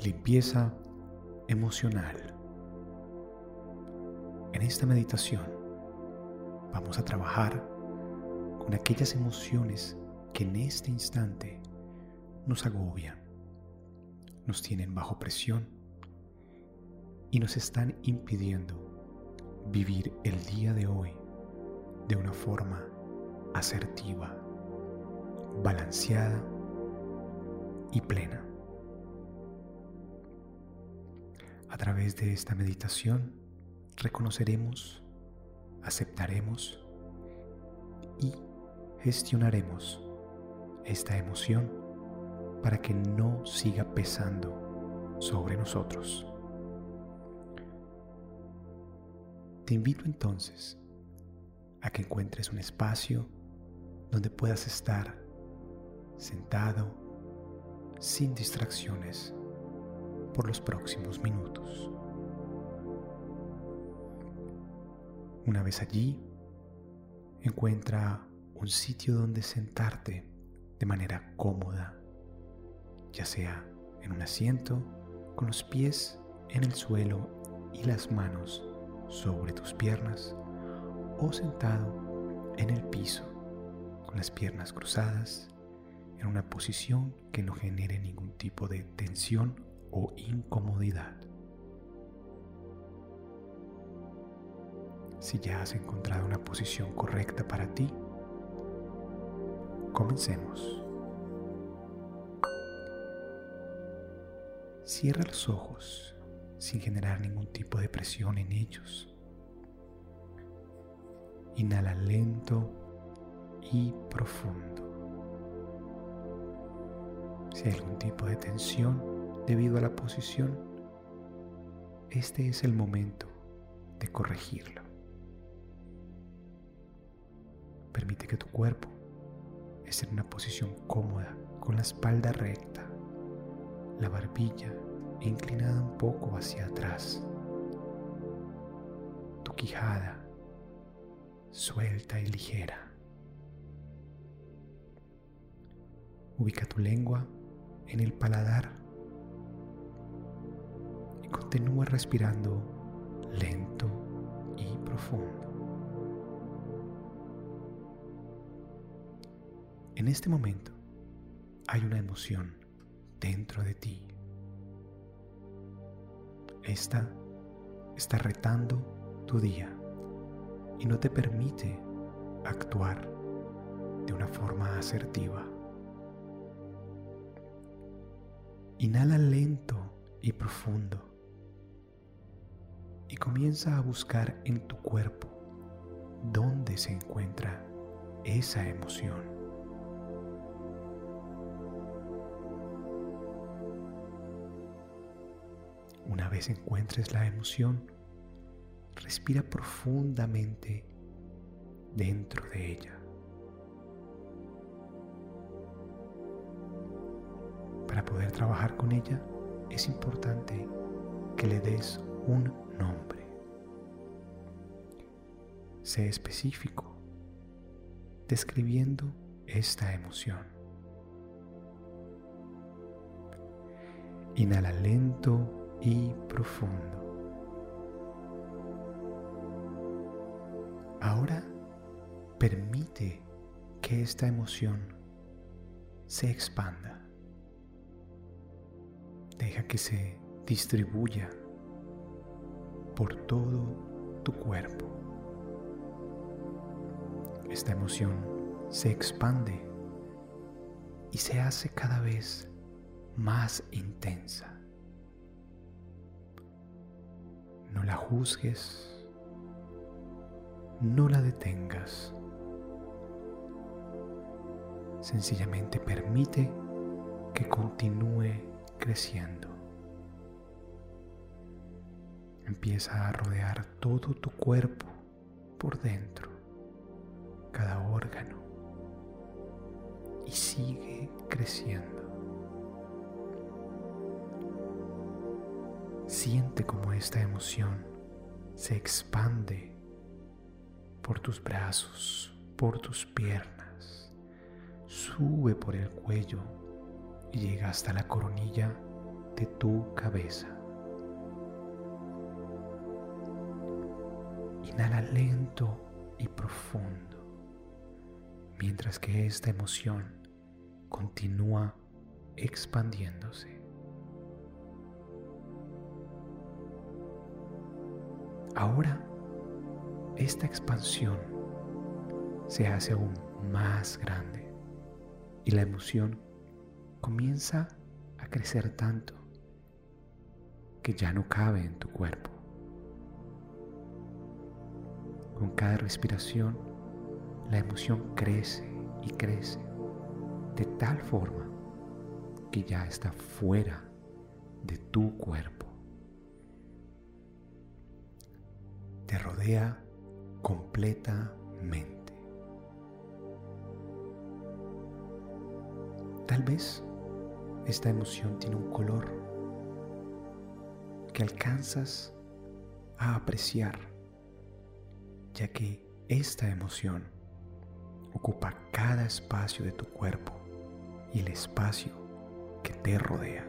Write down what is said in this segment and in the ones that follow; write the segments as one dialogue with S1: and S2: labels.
S1: Limpieza emocional. En esta meditación vamos a trabajar con aquellas emociones que en este instante nos agobian, nos tienen bajo presión y nos están impidiendo vivir el día de hoy de una forma asertiva, balanceada y plena. A través de esta meditación reconoceremos, aceptaremos y gestionaremos esta emoción para que no siga pesando sobre nosotros. Te invito entonces a que encuentres un espacio donde puedas estar sentado, sin distracciones, por los próximos minutos. Una vez allí, encuentra un sitio donde sentarte de manera cómoda, ya sea en un asiento, con los pies en el suelo y las manos sobre tus piernas, o sentado en el piso, con las piernas cruzadas, en una posición que no genere ningún tipo de tensión o incomodidad. Si ya has encontrado una posición correcta para ti, comencemos. Cierra los ojos sin generar ningún tipo de presión en ellos. Inhala lento y profundo. Si hay algún tipo de tensión debido a la posición, este es el momento de corregirlo. Permite que tu cuerpo esté en una posición cómoda, con la espalda recta, la barbilla inclinada un poco hacia atrás, tu quijada suelta y ligera. Ubica tu lengua en el paladar y continúa respirando lento y profundo. En este momento hay una emoción dentro de ti. Esta está retando tu día y no te permite actuar de una forma asertiva. Inhala lento y profundo y comienza a buscar en tu cuerpo dónde se encuentra esa emoción. Una vez encuentres la emoción, respira profundamente dentro de ella. Para poder trabajar con ella, es importante que le des un nombre. Sé específico, describiendo esta emoción. Inhala lento y profundo. Ahora permite que esta emoción se expanda. Deja que se distribuya por todo tu cuerpo. Esta emoción se expande y se hace cada vez más intensa. No la juzgues, no la detengas. Sencillamente permite que continúe creciendo. Empieza a rodear todo tu cuerpo por dentro, cada órgano, y sigue creciendo. Siente cómo esta emoción se expande por tus brazos, por tus piernas, sube por el cuello y llega hasta la coronilla de tu cabeza. Inhala lento y profundo, mientras que esta emoción continúa expandiéndose. Ahora, esta expansión se hace aún más grande y la emoción comienza a crecer tanto que ya no cabe en tu cuerpo. Con cada respiración, la emoción crece y crece de tal forma que ya está fuera de tu cuerpo. Te rodea completamente. Tal vez esta emoción tiene un color que alcanzas a apreciar, ya que esta emoción ocupa cada espacio de tu cuerpo y el espacio que te rodea.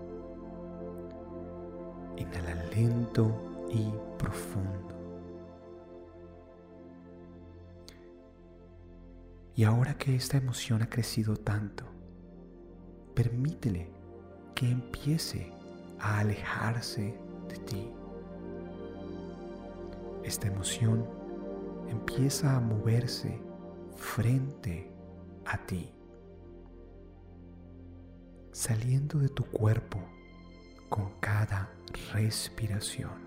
S1: Inhala lento y profundo. Y ahora que esta emoción ha crecido tanto, permítele que empiece a alejarse de ti. Esta emoción empieza a moverse frente a ti, saliendo de tu cuerpo con cada respiración.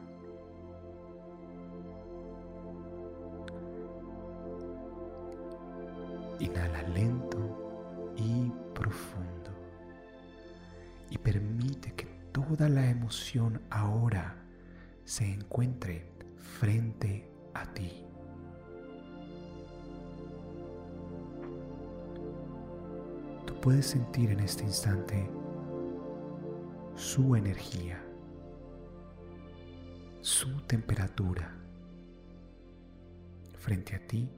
S1: Inhala lento y profundo y permite que toda la emoción ahora se encuentre frente a ti. Tú puedes sentir en este instante su energía, su temperatura frente a ti.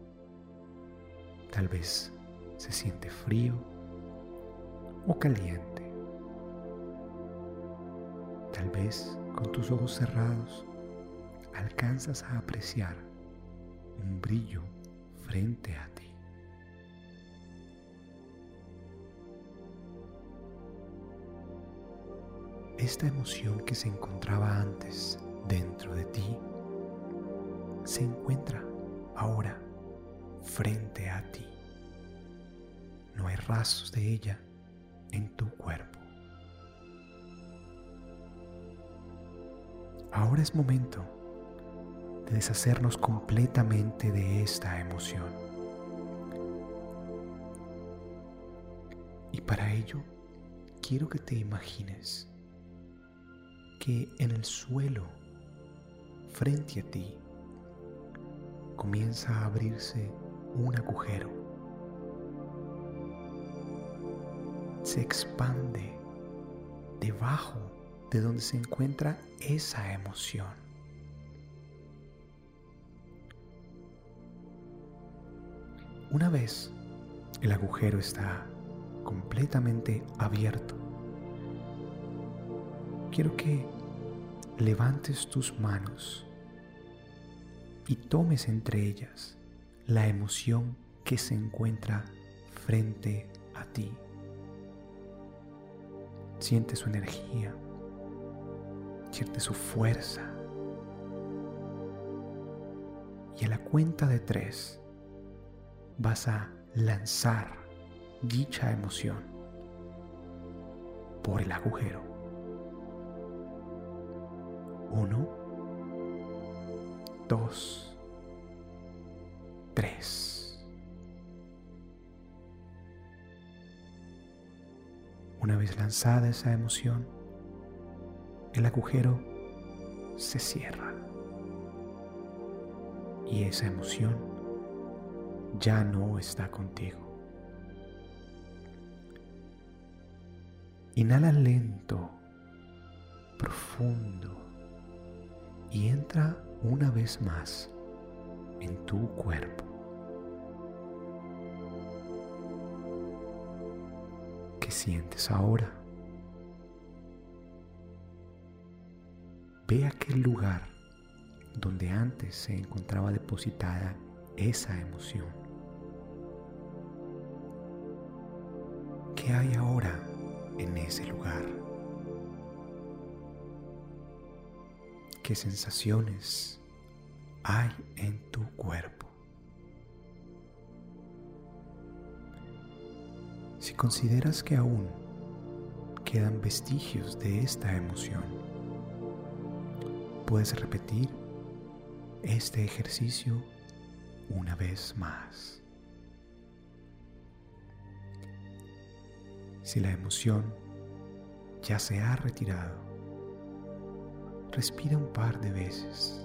S1: Tal vez se siente frío o caliente. Tal vez con tus ojos cerrados alcanzas a apreciar un brillo frente a ti. Esta emoción que se encontraba antes dentro de ti se encuentra ahora frente a ti. No hay rastros de ella en tu cuerpo. Ahora es momento de deshacernos completamente de esta emoción. Y para ello, quiero que te imagines que en el suelo, frente a ti, comienza a abrirse un agujero. Se expande debajo de donde se encuentra esa emoción. Una vez el agujero está completamente abierto, quiero que levantes tus manos y tomes entre ellas la emoción que se encuentra frente a ti. Siente su energía, siente su fuerza. Y a la cuenta de 3 vas a lanzar dicha emoción por el agujero. 1, 2, 3. Una vez lanzada esa emoción, el agujero se cierra y esa emoción ya no está contigo. Inhala lento, profundo y entra una vez más en tu cuerpo. ¿Qué sientes ahora? Ve aquel lugar donde antes se encontraba depositada esa emoción. ¿Qué hay ahora en ese lugar? ¿Qué sensaciones hay en tu cuerpo? Si consideras que aún quedan vestigios de esta emoción, puedes repetir este ejercicio una vez más. Si la emoción ya se ha retirado, respira un par de veces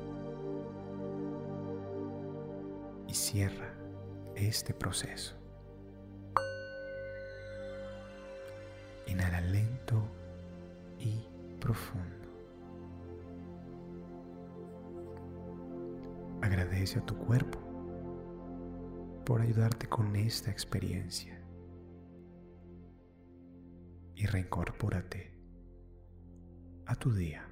S1: y cierra este proceso. Inhala lento y profundo. Agradece a tu cuerpo por ayudarte con esta experiencia y reincorpórate a tu día.